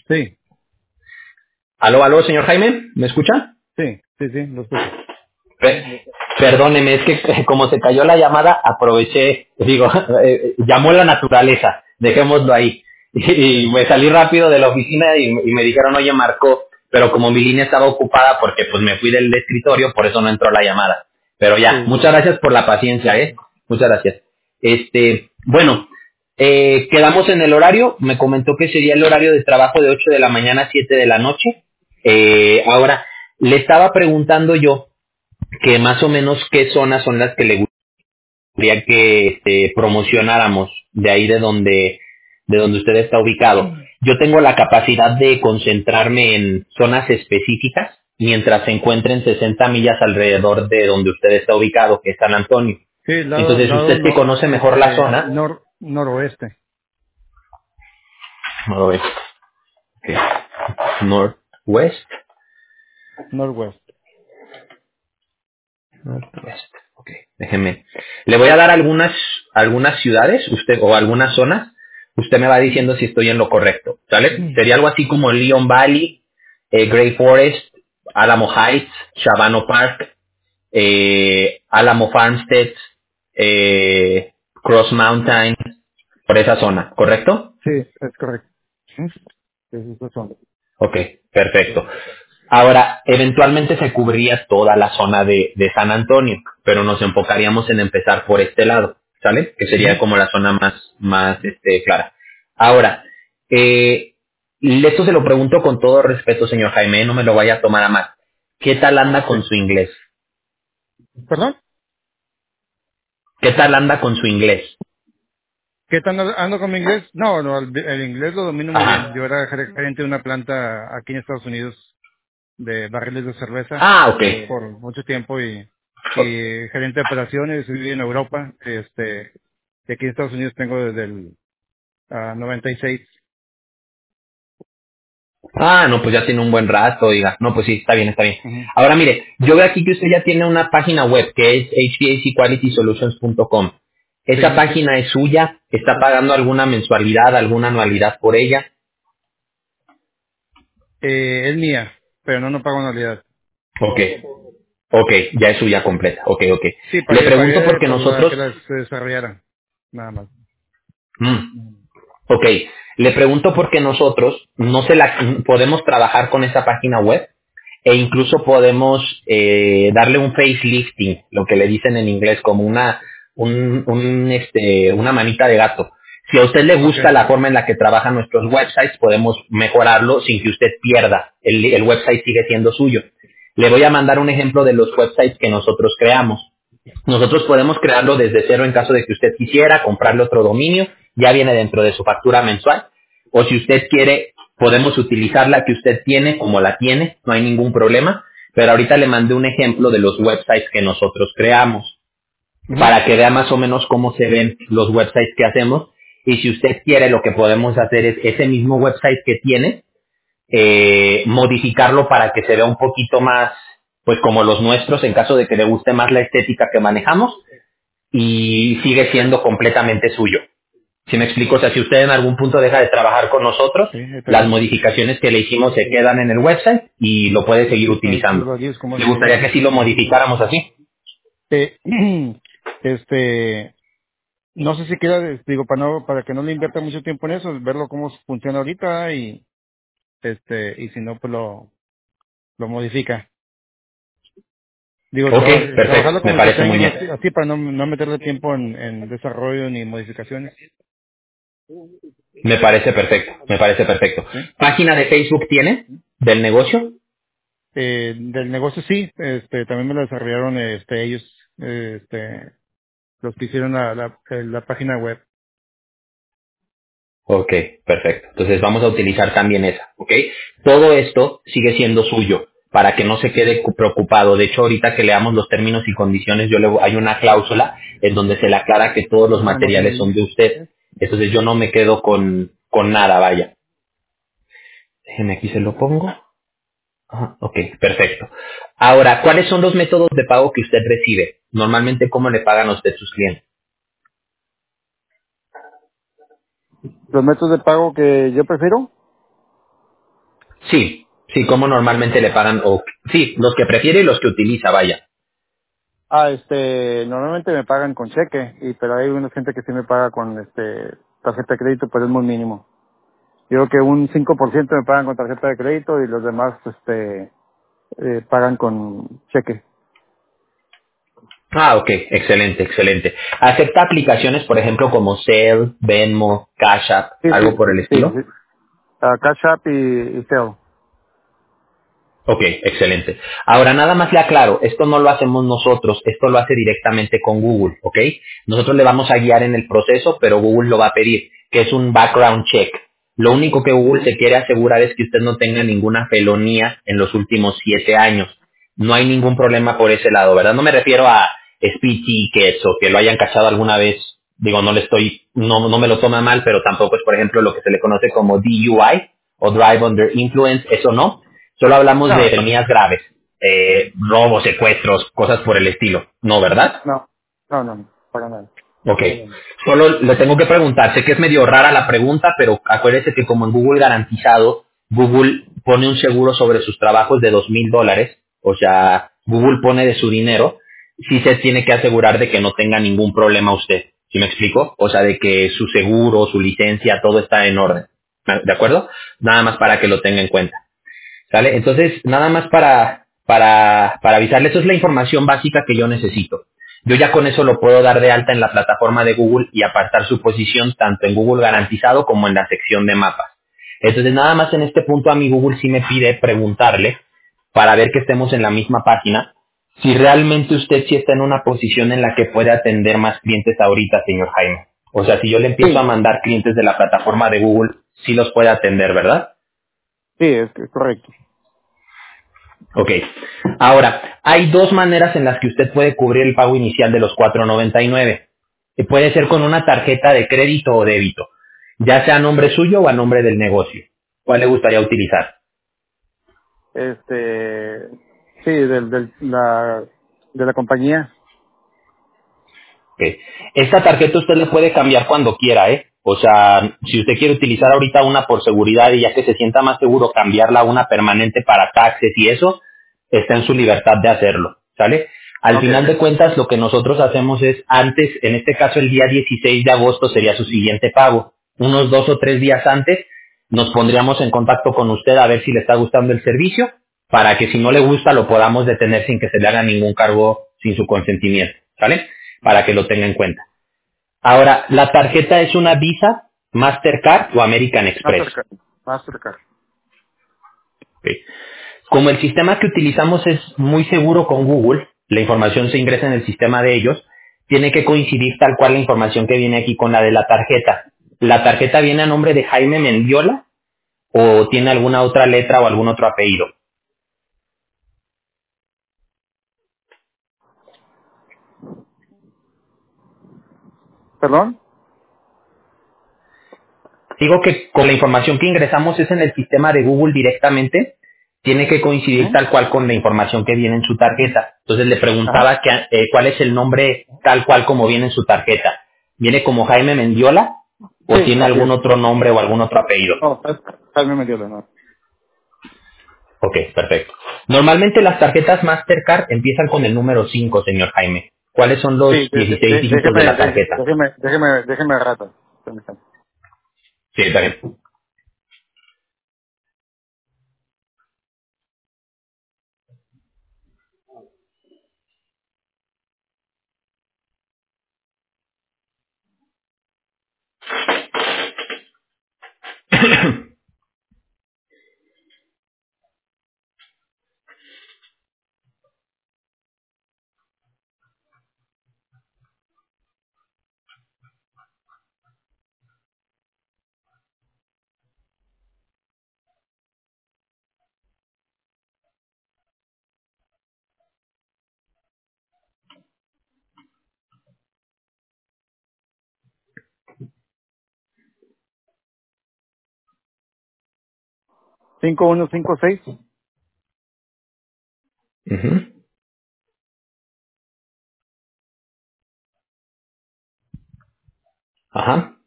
Sí, Aló, aló, señor Jaime, ¿me escucha? sí, lo escucho. Perdóneme, es que como se cayó la llamada, aproveché, digo, llamó la naturaleza, dejémoslo ahí. Y Sí, me salí rápido de la oficina y me dijeron, oye, marcó, pero como mi línea estaba ocupada porque pues me fui del escritorio, por eso no entró la llamada. Pero ya, sí, muchas gracias por la paciencia, muchas gracias. Bueno, quedamos en el horario, me comentó que sería el horario de trabajo de 8 de la mañana a 7 de la noche. Ahora, le estaba preguntando yo, que más o menos qué zonas son las que le gustaría que promocionáramos de ahí de donde usted está ubicado. Yo tengo la capacidad de concentrarme en zonas específicas mientras se encuentren 60 millas alrededor de donde usted está ubicado, que es San Antonio. sí, Entonces, lado usted que no, conoce mejor la zona, noroeste, noroeste, ok, northwest, northwest. northwest, ok, déjeme. Le voy a dar algunas ciudades, usted, o algunas zonas. Usted me va diciendo si estoy en lo correcto, ¿sale? Sería algo así como Leon Valley, Gray Forest, Alamo Heights, Shavano Park, Alamo Farmstead, Cross Mountain, por esa zona, ¿correcto? Sí, es correcto. Esos son. Ok, perfecto. Ahora, eventualmente se cubriría toda la zona de San Antonio, pero nos enfocaríamos en empezar por este lado, ¿sale? Que sería Ujú. como la zona más clara. Ahora, esto se lo pregunto con todo respeto, señor Jaime, no me lo vaya a tomar a mal. ¿Qué tal anda Sí. con su inglés? ¿Perdón? ¿Qué tal anda con su inglés? ¿Qué tal ando con mi inglés? No, no, el inglés lo domino muy bien. Ajá. Yo era gerente de una planta aquí en Estados Unidos de barriles de cerveza Ah, ok. por mucho tiempo y gerente de operaciones, viví en Europa, y aquí en Estados Unidos tengo desde el 96. Ah, no, pues ya tiene un buen rato, diga. No, pues sí, está bien, está bien. Ujú. Ahora mire, yo veo aquí que usted ya tiene una página web que es hvacqualitysolutions.com. ¿Esa Sí, página es suya? ¿Está pagando alguna mensualidad, alguna anualidad por ella? es mía, pero no pago anualidad. Ok, ok, ya es suya completa. Ok, ok. Sí, Le pagué pregunto porque por la nosotros... que las desarrollaran, nada más. Ok, le pregunto porque nosotros no se la podemos trabajar con esa página web e incluso podemos darle un facelifting, lo que le dicen en inglés como una manita de gato. Si a usted le Ok. gusta la forma en la que trabajan nuestros websites, podemos mejorarlo sin que usted pierda. El website sigue siendo suyo. Le voy a mandar un ejemplo de los websites que nosotros creamos. Nosotros podemos crearlo desde cero en caso de que usted quisiera comprarle otro dominio, ya viene dentro de su factura mensual. O si usted quiere, podemos utilizar la que usted tiene como la tiene, no hay ningún problema. Pero ahorita le mandé un ejemplo de los websites que nosotros creamos, Ujú. para que vea más o menos cómo se ven los websites que hacemos. Y si usted quiere, lo que podemos hacer es ese mismo website que tiene, modificarlo para que se vea un poquito más, pues como los nuestros, en caso de que le guste más la estética que manejamos y sigue siendo completamente suyo. Si me explico, o sea, si usted en algún punto deja de trabajar con nosotros, Sí, está las bien. modificaciones que le hicimos se quedan en el website y lo puede seguir Los utilizando. values, como ¿Le se gustaría llama. que sí lo modificáramos así? Eh, este, no sé si quiera, digo, para que no le invierta mucho tiempo en eso, verlo cómo funciona ahorita y si no, pues lo modifica. Digo, Ok, trabajarlo perfecto, me como lo parece muy tengo bien. así para no meterle tiempo en desarrollo ni modificaciones. Me parece perfecto, me parece perfecto. ¿Sí? ¿Página de Facebook tiene del negocio? Del negocio sí, también me lo desarrollaron ellos, los que hicieron la página web. Ok, perfecto. Entonces vamos a utilizar también esa, ¿ok? Todo esto sigue siendo suyo para que no se quede preocupado. De hecho, ahorita que leamos los términos y condiciones, hay una cláusula en donde se le aclara que todos los No, no sé. materiales son de usted. Entonces yo no me quedo con nada, vaya. Déjeme aquí se lo pongo. Ajá, ok, perfecto. Ahora, ¿cuáles son los métodos de pago que usted recibe? Normalmente, ¿cómo le pagan a usted sus clientes? Los métodos de pago que yo prefiero, Sí, sí, como normalmente le pagan, o sí, los que prefiere y los que utiliza, vaya. Normalmente me pagan con cheque, pero hay una gente que sí me paga con, tarjeta de crédito, pero es muy mínimo. Yo creo que un 5% me pagan con tarjeta de crédito y los demás, pagan con cheque. Ah, ok, excelente, excelente. ¿Acepta aplicaciones, por ejemplo, como Zelle, Venmo, Cash App, Sí, sí, algo por el sí, estilo? sí. Cash App y Zelle. Ok, excelente. Ahora nada más le aclaro, esto no lo hacemos nosotros, esto lo hace directamente con Google, ¿ok? Nosotros le vamos a guiar en el proceso, pero Google lo va a pedir, que es un background check. Lo único que Google se quiere asegurar es que usted no tenga ninguna felonía en los últimos 7 años. No hay ningún problema por ese lado, ¿verdad? No me refiero a speed tickets o que lo hayan cachado alguna vez. Digo, no me lo toma mal, pero tampoco es, por ejemplo, lo que se le conoce como DUI o Drive Under Influence, eso no. Solo hablamos de No, felicidades graves, robos, secuestros, cosas por el estilo. No, ¿verdad? no, no, para nada. Ok. Solo le tengo que preguntar, sé que es medio rara la pregunta, pero acuérdese que como en Google garantizado, Google pone un seguro sobre sus trabajos de $2,000, o sea, Google pone de su dinero, sí se tiene que asegurar de que no tenga ningún problema usted. ¿Sí me explico? O sea, de que su seguro, su licencia, todo está en orden. ¿De acuerdo? Nada más para que lo tenga en cuenta. ¿Sale? Entonces, nada más para avisarle, eso es la información básica que yo necesito. Yo ya con eso lo puedo dar de alta en la plataforma de Google y apartar su posición tanto en Google garantizado como en la sección de mapas. Entonces, nada más en este punto a mi Google sí me pide preguntarle para ver que estemos en la misma página, si realmente usted sí está en una posición en la que puede atender más clientes ahorita, señor Jaime. O sea, si yo le empiezo a Sí, mandar clientes de la plataforma de Google, sí los puede atender, ¿verdad? sí, es correcto. Ok. Ahora, hay dos maneras en las que usted puede cubrir el pago inicial de los 4.99. Puede ser con una tarjeta de crédito o débito, ya sea a nombre suyo o a nombre del negocio. ¿Cuál le gustaría utilizar? Sí, de la compañía. Ok. Esta tarjeta usted le puede cambiar cuando quiera, ¿eh? O sea, si usted quiere utilizar ahorita una por seguridad y ya que se sienta más seguro cambiarla a una permanente para taxes y eso, está en su libertad de hacerlo, ¿sale? Al Ok. final de cuentas, lo que nosotros hacemos es, antes, en este caso el día 16 de agosto sería su siguiente pago. Unos 2 o 3 días antes, nos pondríamos en contacto con usted a ver si le está gustando el servicio, para que si no le gusta lo podamos detener sin que se le haga ningún cargo sin su consentimiento, ¿sale? Para que lo tenga en cuenta. Ahora, la tarjeta es una Visa, Mastercard o American Express. Mastercard. Mastercard. ¿Ok? Como el sistema que utilizamos es muy seguro con Google, la información se ingresa en el sistema de ellos, tiene que coincidir tal cual la información que viene aquí con la de la tarjeta. ¿La tarjeta viene a nombre de Jaime Mendiola o tiene alguna otra letra o algún otro apellido? ¿Perdón? Digo que con la información que ingresamos es en el sistema de Google directamente, tiene que coincidir Ujú. tal cual con la información que viene en su tarjeta. Entonces le Ajá. preguntaba cuál es el nombre tal cual como viene en su tarjeta. ¿Viene como Jaime Mendiola Sí, o tiene así algún es. otro nombre o algún otro apellido? No, Jaime Mediola, no. Ok, perfecto. Normalmente las tarjetas Mastercard empiezan con el número 5, señor Jaime. ¿Cuáles son Sí, los 16 dígitos de la tarjeta? déjeme rato. Permítame. Sí, está bien. Cinco uno cinco seis Ujú. Ajá.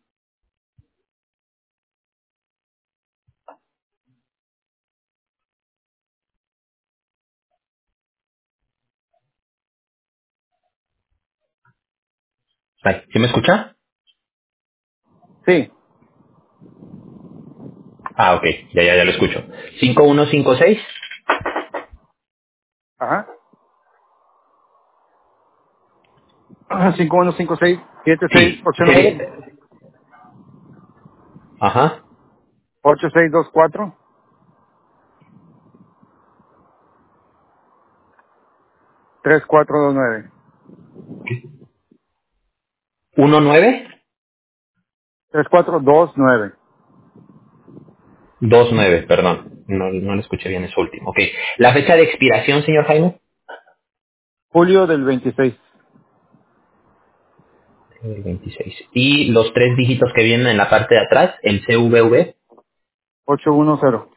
Ay, ¿sí me escucha? Sí. Ah, ok, ya lo escucho. 5156. Ajá. 5156 Sí, 7689 ajá. 8624 3429 1929. 3429. Perdón. No le escuché bien eso último. Ok. La fecha de expiración, señor Jaime. Julio del 26. El 26. Y los tres dígitos que vienen en la parte de atrás, el CVV. 810.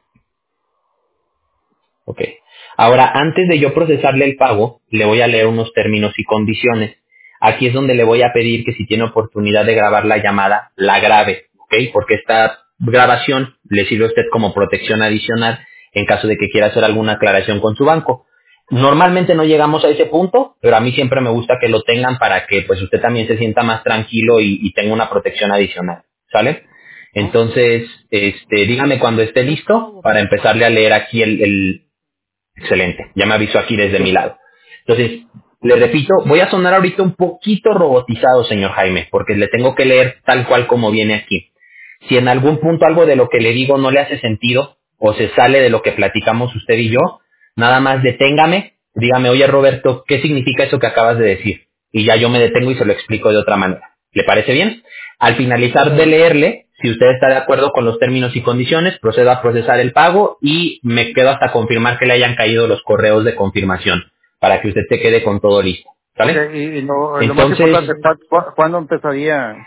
Ok. Ahora, antes de yo procesarle el pago, le voy a leer unos términos y condiciones. Aquí es donde le voy a pedir que si tiene oportunidad de grabar la llamada, la grabe, ¿ok? Porque esta grabación le sirve a usted como protección adicional en caso de que quiera hacer alguna aclaración con su banco. Normalmente no llegamos a ese punto, pero a mí siempre me gusta que lo tengan para que pues usted también se sienta más tranquilo y tenga una protección adicional, ¿sale? ¿No? Entonces, dígame cuando esté listo para empezarle a leer aquí el excelente, ya me avisó aquí desde Sí. mi lado. Entonces, le repito, voy a sonar ahorita un poquito robotizado, señor Jaime, porque le tengo que leer tal cual como viene aquí. Si en algún punto algo de lo que le digo no le hace sentido o se sale de lo que platicamos usted y yo, nada más deténgame, dígame, oye Roberto, ¿qué significa eso que acabas de decir? Y ya yo me detengo y se lo explico de otra manera. ¿Le parece bien? Al finalizar de leerle, si usted está de acuerdo con los términos y condiciones, procedo a procesar el pago y me quedo hasta confirmar que le hayan caído los correos de confirmación para que usted se quede con todo listo. Ok, ¿Sale? y lo más Entonces, importante, ¿cuándo empezaría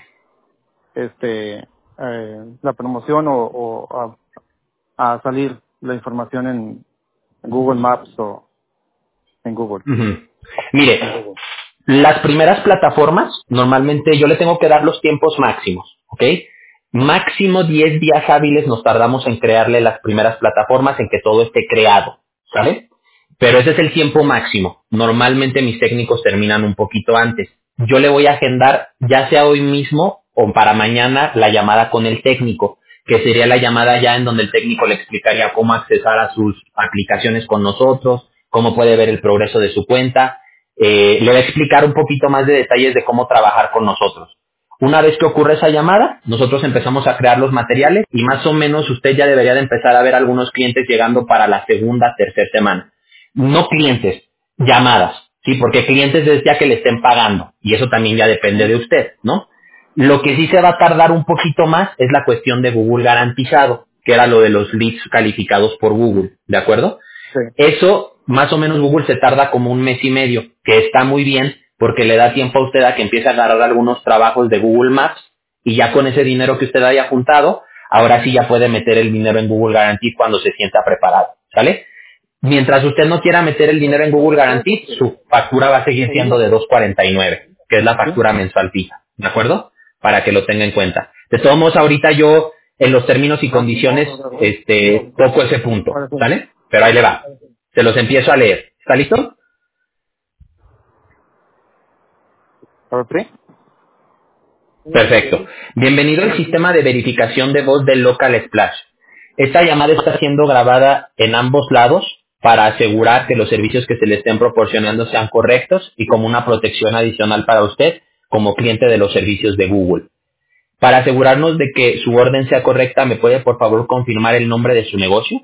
la promoción o a salir la información en Google Maps o en Google? ujú. Mire, las primeras plataformas, normalmente yo le tengo que dar los tiempos máximos, ¿ok? Máximo 10 días hábiles nos tardamos en crearle las primeras plataformas, en que todo esté creado, ¿sale? Pero ese es el tiempo máximo. Normalmente mis técnicos terminan un poquito antes. Yo le voy a agendar, ya sea hoy mismo o para mañana, la llamada con el técnico, que sería la llamada ya en donde el técnico le explicaría cómo accesar a sus aplicaciones con nosotros, cómo puede ver el progreso de su cuenta, le va a explicar un poquito más de detalles de cómo trabajar con nosotros. Una vez que ocurre esa llamada, nosotros empezamos a crear los materiales y más o menos usted ya debería de empezar a ver algunos clientes llegando para la segunda, tercera semana. No clientes, llamadas, ¿sí? Porque clientes es ya que le estén pagando y eso también ya depende de usted, ¿no? Lo que sí se va a tardar un poquito más es la cuestión de Google garantizado, que era lo de los leads calificados por Google, ¿de acuerdo? Sí. Eso, más o menos Google se tarda como un mes y medio, que está muy bien porque le da tiempo a usted a que empiece a agarrar algunos trabajos de Google Maps y ya con ese dinero que usted haya juntado, ahora sí ya puede meter el dinero en Google Guarantee cuando se sienta preparado, ¿sale? Mientras usted no quiera meter el dinero en Google Guarantee, su factura va a seguir siendo de 249, que es la ¿Sí? factura mensual fija, ¿de acuerdo? Para que lo tenga en cuenta. De todos modos, ahorita yo, en los términos y ¿No? condiciones, toco ese punto, ¿sale? Pero ahí le va. Se los empiezo a leer. ¿Está listo? ¿Ahora sí? Perfecto. Bienvenido al sistema de verificación de voz del Local Splash. Esta llamada está siendo grabada en ambos lados para asegurar que los servicios que se le estén proporcionando sean correctos y como una protección adicional para usted como cliente de los servicios de Google. Para asegurarnos de que su orden sea correcta, ¿me puede por favor confirmar el nombre de su negocio?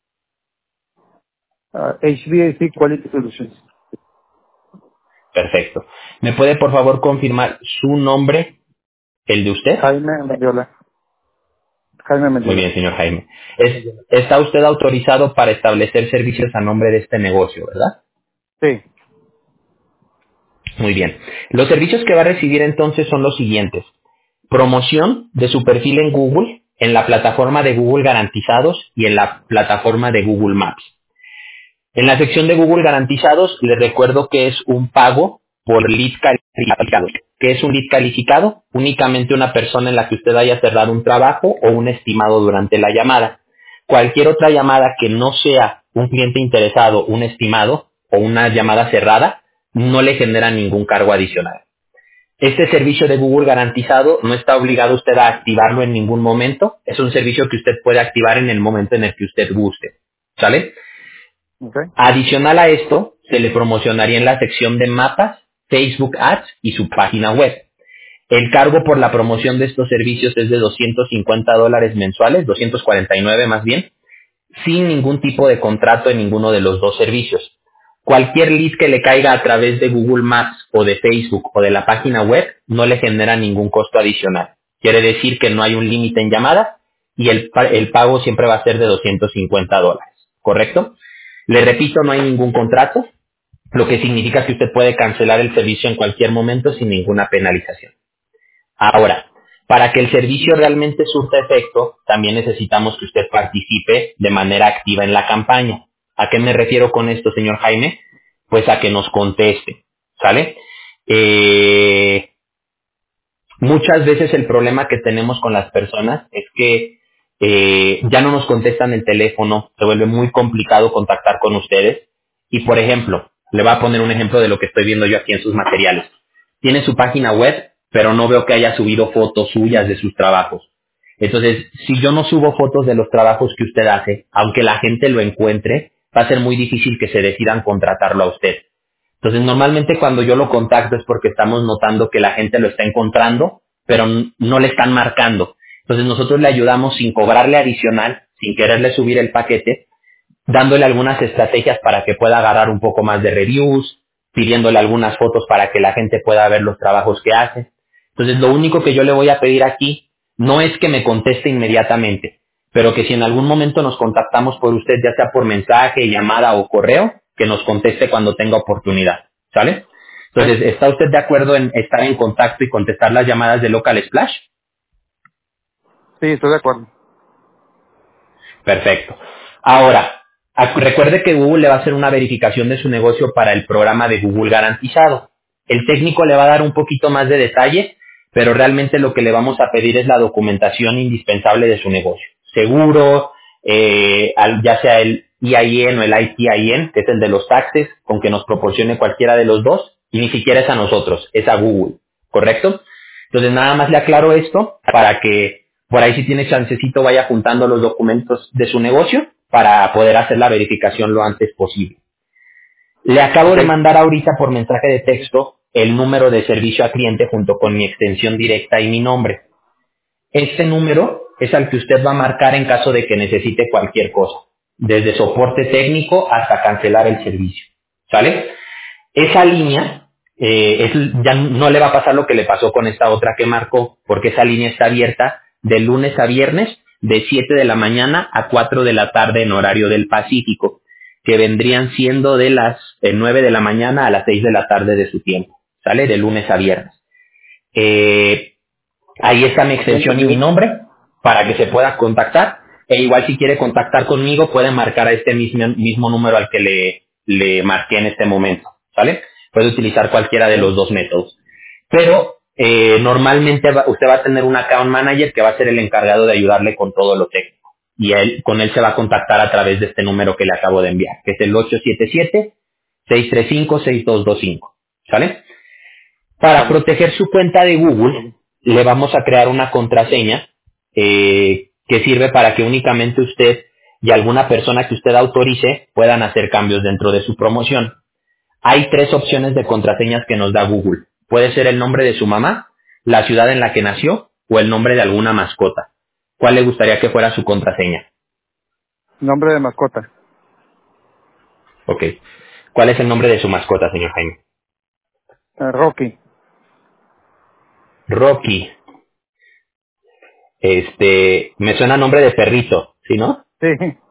HVAC Quality Solutions. Perfecto. ¿Me puede por favor confirmar su nombre, el de usted? Jaime Mendiola. Jaime Muy Mendiola. bien, señor Jaime. Está usted autorizado para establecer servicios a nombre de este negocio, ¿verdad? Sí. Muy bien. Los servicios que va a recibir entonces son los siguientes. Promoción de su perfil en Google, en la plataforma de Google Garantizados y en la plataforma de Google Maps. En la sección de Google Garantizados, les recuerdo que es un pago por lead calificado. ¿Qué es un lead calificado? Únicamente una persona en la que usted haya cerrado un trabajo o un estimado durante la llamada. Cualquier otra llamada que no sea un cliente interesado, un estimado o una llamada cerrada, no le genera ningún cargo adicional. Este servicio de Google garantizado no está obligado usted a activarlo en ningún momento. Es un servicio que usted puede activar en el momento en el que usted guste. ¿Sale? Okay. Adicional a esto, se le promocionaría en la sección de mapas, Facebook Ads y su página web. El cargo por la promoción de estos servicios es de $250 mensuales, 249 más bien, sin ningún tipo de contrato en ninguno de los dos servicios. Cualquier lead que le caiga a través de Google Maps o de Facebook o de la página web no le genera ningún costo adicional. Quiere decir que no hay un límite en llamadas y el pago siempre va a ser de $250, ¿correcto? Le repito, no hay ningún contrato, lo que significa que usted puede cancelar el servicio en cualquier momento sin ninguna penalización. Ahora, para que el servicio realmente surta efecto, también necesitamos que usted participe de manera activa en la campaña. ¿A qué me refiero con esto, señor Jaime? Pues a que nos conteste, ¿sale? Muchas veces el problema que tenemos con las personas es que ya no nos contestan el teléfono, se vuelve muy complicado contactar con ustedes. Y por ejemplo, le voy a poner un ejemplo de lo que estoy viendo yo aquí en sus materiales. Tiene su página web, pero no veo que haya subido fotos suyas de sus trabajos. Entonces, si yo no subo fotos de los trabajos que usted hace, aunque la gente lo encuentre, va a ser muy difícil que se decidan contratarlo a usted. Entonces, normalmente cuando yo lo contacto es porque estamos notando que la gente lo está encontrando, pero no le están marcando. Entonces, nosotros le ayudamos sin cobrarle adicional, sin quererle subir el paquete, dándole algunas estrategias para que pueda agarrar un poco más de reviews, pidiéndole algunas fotos para que la gente pueda ver los trabajos que hace. Entonces, lo único que yo le voy a pedir aquí no es que me conteste inmediatamente, pero que si en algún momento nos contactamos por usted, ya sea por mensaje, llamada o correo, que nos conteste cuando tenga oportunidad. ¿Sale? Okay. Entonces, ¿está usted de acuerdo en estar en contacto y contestar las llamadas de Local Splash? Sí, estoy de acuerdo. Perfecto. Ahora, recuerde que Google le va a hacer una verificación de su negocio para el programa de Google garantizado. El técnico le va a dar un poquito más de detalle, pero realmente lo que le vamos a pedir es la documentación indispensable de su negocio. Seguro, ya sea el EIN o el ITIN, que es el de los taxes, con que nos proporcione cualquiera de los dos, y ni siquiera es a nosotros, es a Google, ¿correcto? Entonces nada más le aclaro esto para que por ahí si tiene chancecito vaya juntando los documentos de su negocio para poder hacer la verificación lo antes posible. Le acabo de Okay. mandar ahorita por mensaje de texto el número de servicio a cliente junto con mi extensión directa y mi nombre. Este número es al que usted va a marcar en caso de que necesite cualquier cosa, desde soporte técnico hasta cancelar el servicio. ¿Sale? Esa línea ya no le va a pasar lo que le pasó con esta otra que marcó, porque esa línea está abierta de lunes a viernes de 7 de la mañana a 4 de la tarde en horario del Pacífico, que vendrían siendo de las 9 de la mañana a las 6 de la tarde de su tiempo. ¿Sale? De lunes a viernes. Eh, Ahí está mi Ya extensión y mi entendido. nombre para que se pueda contactar. E igual si quiere contactar conmigo puede marcar a este mismo número al que le marqué en este momento. ¿Vale? Puede utilizar cualquiera de Okay. los dos métodos. Pero normalmente usted va a tener un account manager que va a ser el encargado de ayudarle con todo lo técnico. Y con él se va a contactar a través de este número que le acabo de enviar, que es el 877-635-6225. ¿Sale? Para Vale. proteger su cuenta de Google, le vamos a crear una contraseña que sirve para que únicamente usted y alguna persona que usted autorice puedan hacer cambios dentro de su promoción. Hay tres opciones de contraseñas que nos da Google. Puede ser el nombre de su mamá, la ciudad en la que nació o el nombre de alguna mascota. ¿Cuál le gustaría que fuera su contraseña? Nombre de mascota. Ok. ¿Cuál es el nombre de su mascota, señor Jaime? Rocky. Rocky. Me suena nombre de perrito, ¿sí no? Sí.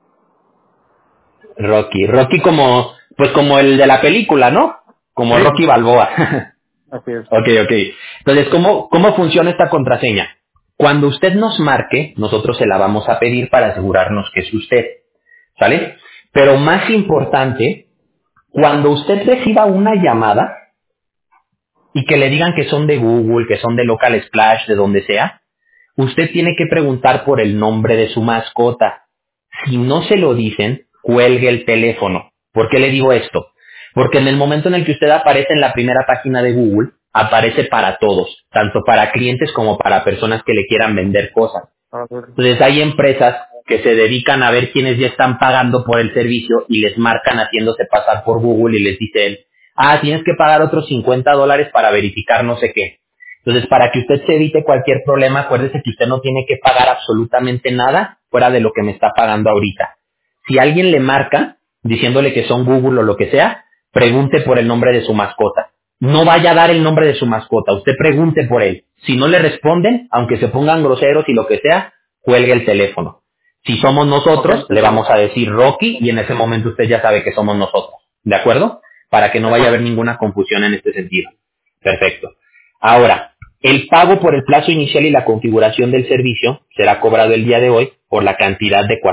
Rocky. Rocky como, pues como el de la película, ¿no? Como Sí. Rocky Balboa. Así es. Ok, ok. Entonces, ¿cómo funciona esta contraseña? Cuando usted nos marque, nosotros se la vamos a pedir para asegurarnos que es usted. ¿Sale? Pero más importante, cuando usted reciba una llamada y que le digan que son de Google, que son de Local Splash, de donde sea, usted tiene que preguntar por el nombre de su mascota. Si no se lo dicen, cuelgue el teléfono. ¿Por qué le digo esto? Porque en el momento en el que usted aparece en la primera página de Google, aparece para todos, tanto para clientes como para personas que le quieran vender cosas. A ver. Entonces hay empresas que se dedican a ver quiénes ya están pagando por el servicio y les marcan haciéndose pasar por Google y les dicen, tienes que pagar otros $50 para verificar no sé qué. Entonces, para que usted se evite cualquier problema, acuérdese que usted no tiene que pagar absolutamente nada fuera de lo que me está pagando ahorita. Si alguien le marca diciéndole que son Google o lo que sea, pregunte por el nombre de su mascota. No vaya a dar el nombre de su mascota, usted pregunte por él. Si no le responden, aunque se pongan groseros y lo que sea, cuelgue el teléfono. Si somos Ok, nosotros, le entendido. vamos a decir Rocky y en ese momento usted ya sabe que somos nosotros. ¿De acuerdo? Para que no De vaya a haber acuerdo. ninguna confusión en este sentido. Perfecto. Ahora, el pago por el plazo inicial y la configuración del servicio será cobrado el día de hoy por la cantidad de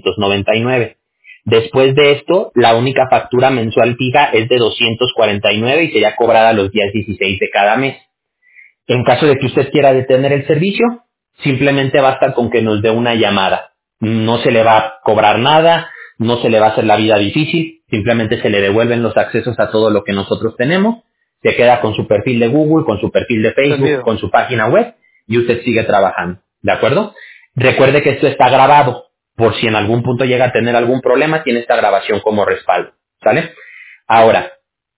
499. Después de esto, la única factura mensual fija es de 249 y sería cobrada los días 16 de cada mes. En caso de que usted quiera detener el servicio, simplemente basta con que nos dé una llamada. No se le va a cobrar nada, no se le va a hacer la vida difícil, simplemente se le devuelven los accesos a todo lo que nosotros tenemos, se queda con su perfil de Google, con su perfil de Facebook, Entendido. con su página web y usted sigue trabajando. ¿De acuerdo? Recuerde que esto está grabado. Por si en algún punto llega a tener algún problema, tiene esta grabación como respaldo. ¿Sale? Ahora,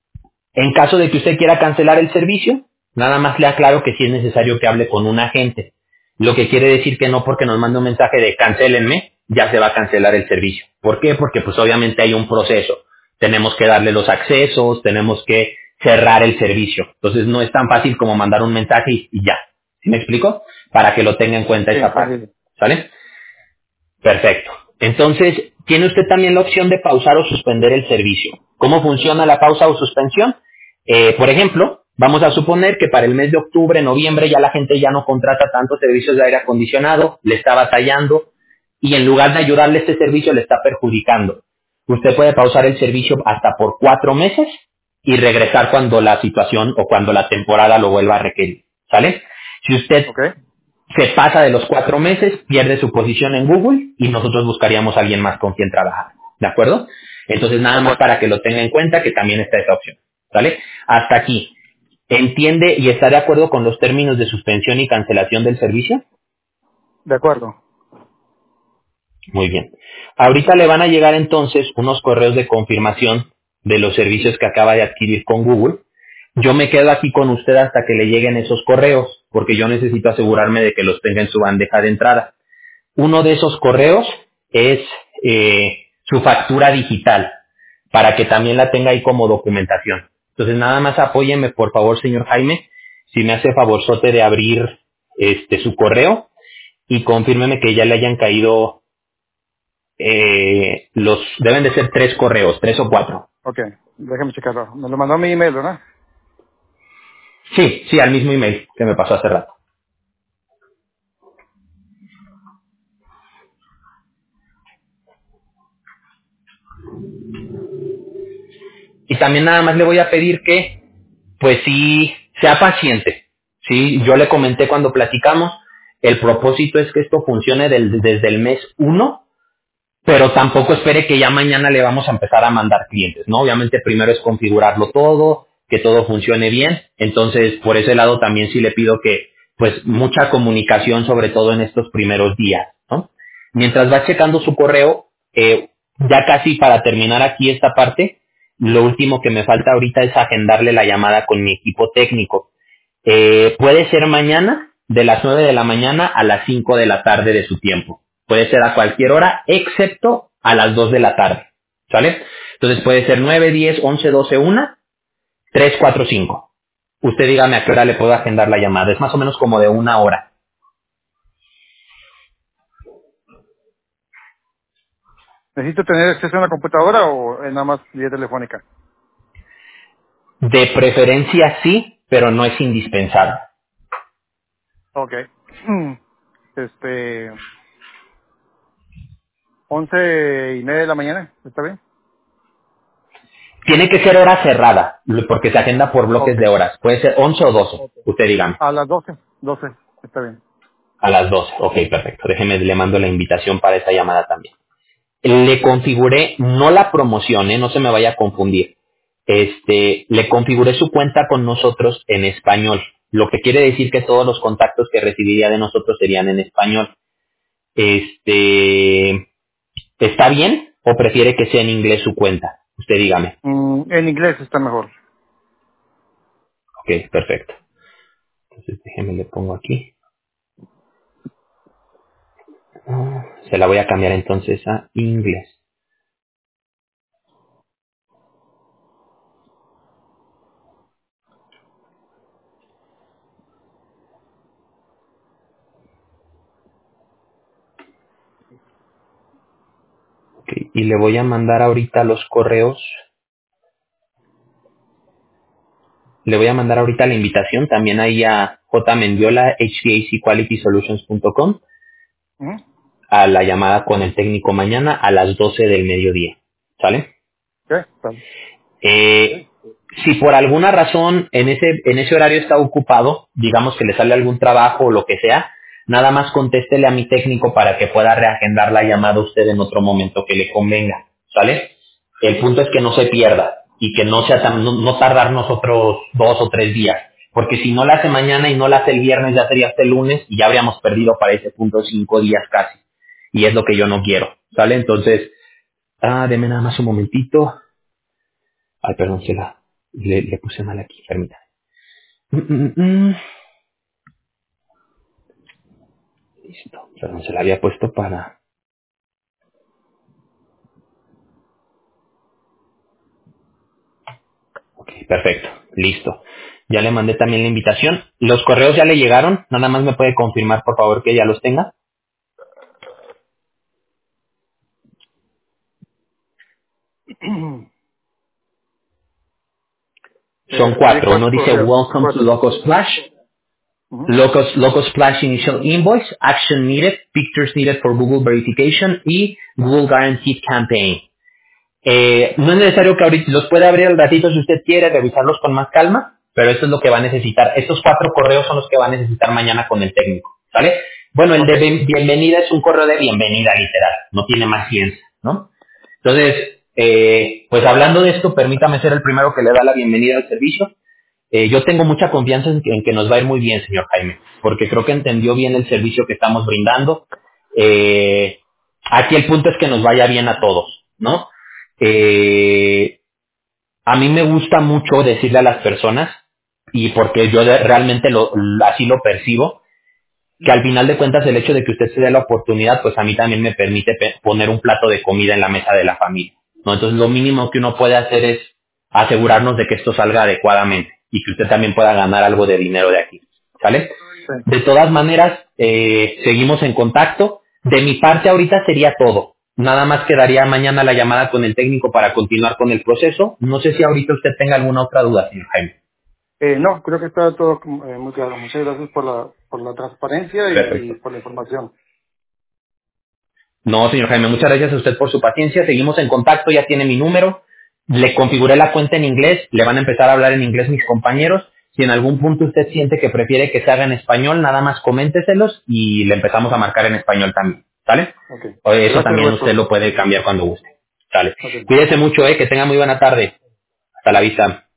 en caso de que usted quiera cancelar el servicio, nada más le aclaro que sí es necesario que hable con un agente. Lo que quiere decir que no porque nos mande un mensaje de cancélenme, ya se va a cancelar el servicio. ¿Por qué? Porque pues obviamente hay un proceso. Tenemos que darle los accesos, tenemos que cerrar el servicio. Entonces no es tan fácil como mandar un mensaje y ya. ¿Sí me explico? Para que lo tenga en cuenta Sí, esa parte. entendido. ¿Sale? Perfecto. Entonces, tiene usted también la opción de pausar o suspender el servicio. ¿Cómo funciona la pausa o suspensión? Por ejemplo, vamos a suponer que para el mes de octubre, noviembre, ya la gente ya no contrata tantos servicios de aire acondicionado, le está batallando y en lugar de ayudarle este servicio le está perjudicando. Usted puede pausar el servicio hasta por 4 meses y regresar cuando la situación o cuando la temporada lo vuelva a requerir. ¿Sale? Si usted Ok. se pasa de los 4 meses, pierde su posición en Google y nosotros buscaríamos a alguien más con quien trabajar. ¿De acuerdo? Entonces De nada más acuerdo. para que lo tenga en cuenta que también está esa opción. ¿Vale? Hasta aquí. ¿Entiende y está de acuerdo con los términos de suspensión y cancelación del servicio? De acuerdo. Muy bien. Ahorita le van a llegar entonces unos correos de confirmación de los servicios que acaba de adquirir con Google. Yo me quedo aquí con usted hasta que le lleguen esos correos, porque yo necesito asegurarme de que los tenga en su bandeja de entrada. Uno de esos correos es su factura digital, para que también la tenga ahí como documentación. Entonces nada más apóyeme por favor, señor Jaime, si me hace favorzote de abrir su correo y confírmeme que ya le hayan caído deben de ser 3 correos, 3 o 4. Ok. Déjame checarlo. Me lo mandó a mi email, ¿verdad? Sí, sí, al mismo email que me pasó hace rato. Y también nada más le voy a pedir que pues sí, sea paciente. Sí, yo le comenté cuando platicamos, el propósito es que esto funcione desde el mes 1, pero tampoco espere que ya mañana le vamos a empezar a mandar clientes, ¿no? Obviamente primero es configurarlo todo, que todo funcione bien. Entonces, por ese lado también sí le pido que, pues, mucha comunicación, sobre todo en estos primeros días, ¿no? Mientras va checando su correo, ya casi para terminar aquí esta parte, lo último que me falta ahorita es agendarle la llamada con mi equipo técnico. Puede ser mañana, de las 9 de la mañana a las 5 de la tarde de su tiempo. Puede ser a cualquier hora, excepto a las 2 de la tarde. ¿Sale? Entonces puede ser 9, 10, 11, 12, 1, 3, 4, 5. Usted dígame a qué hora le puedo agendar la llamada. Es más o menos como de 1 hora. ¿Necesito tener acceso a una computadora o es nada más vía telefónica? De preferencia sí, pero no es indispensable. Ok. Este, 11:30 de la mañana, ¿está bien? Tiene que ser hora cerrada, porque se agenda por bloques Ok. de horas. Puede ser 11 o 12. Usted dígame. A las 12, está bien. A las 12. Ok, perfecto. Déjeme, le mando la invitación para esa llamada también. Le configuré, no la promoción, no se me vaya a confundir. le configuré su cuenta con nosotros en español, lo que quiere decir que todos los contactos que recibiría de nosotros serían en español. ¿Está bien o prefiere que sea en inglés su cuenta? Usted dígame. En inglés está mejor. Ok, perfecto. Entonces déjeme le pongo aquí. Se la voy a cambiar entonces a inglés. Ok, y le voy a mandar ahorita los correos. Le voy a mandar ahorita la invitación también ahí a jmendiola, hvacqualitysolutions.com, Ujú. a la llamada con el técnico mañana a las 12 del mediodía. ¿Sale? ¿Qué? Vale. Si por alguna razón en ese horario está ocupado, digamos que le sale algún trabajo o lo que sea, nada más contéstele a mi técnico para que pueda reagendar la llamada a usted en otro momento que le convenga. ¿Sale? El punto es que no se pierda y que no sea no tardar nosotros 2 o 3 días. Porque si no la hace mañana y no la hace el viernes, ya sería hasta el lunes y ya habríamos perdido para ese punto 5 días casi. Y es lo que yo no quiero. ¿Sale? Entonces, deme nada más un momentito. Ay, perdón, le puse mal aquí, permítame. Listo. Perdón, se la había puesto para... Ok, perfecto. Listo. Ya le mandé también la invitación. Los correos ya le llegaron. Nada más me puede confirmar, por favor, que ya los tenga. Son Hay 4. Uno 4 dice correos. Welcome to 4. Loco Splash. Ujú. Loco Splash Initial Invoice. Action Needed. Pictures Needed for Google Verification. Y Google Guaranteed Campaign. No es necesario que ahorita los pueda abrir al ratito si usted quiere, revisarlos con más calma, pero esto es lo que va a necesitar. Estos 4 correos son los que va a necesitar mañana con el técnico, ¿vale? Bueno, el Ok. de bienvenida es un correo de bienvenida literal, no tiene más ciencia, ¿no? Entonces, pues hablando de esto, permítame ser el primero que le da la bienvenida al servicio. Yo tengo mucha confianza en que nos va a ir muy bien, señor Jaime, porque creo que entendió bien el servicio que estamos brindando. Aquí el punto es que nos vaya bien a todos, ¿no? Eh, a mí me gusta mucho decirle a las personas, y porque yo realmente así lo percibo, que al final de cuentas el hecho de que usted se dé la oportunidad, pues a mí también me permite poner un plato de comida en la mesa de la familia, ¿no? Entonces lo mínimo que uno puede hacer es asegurarnos de que esto salga adecuadamente y que usted también pueda ganar algo de dinero de aquí, ¿sale? Sí. De todas maneras, seguimos en contacto. De mi parte ahorita sería todo. Nada más quedaría mañana la llamada con el técnico para continuar con el proceso. No sé si ahorita usted tenga alguna otra duda, señor Jaime. No, creo que está todo muy claro. Muchas gracias por la transparencia y Perfecto. por la información. No, señor Jaime, muchas gracias a usted por su paciencia. Seguimos en contacto, ya tiene mi número. Le configuré la cuenta en inglés, le van a empezar a hablar en inglés mis compañeros. Si en algún punto usted siente que prefiere que se haga en español, nada más coménteselos y le empezamos a marcar en español también. ¿Sale? Ok. O eso Gracias, también usted Roberto. lo puede cambiar cuando guste. ¿Sale? Ok. Cuídese mucho, que tenga muy buena tarde. Hasta la vista.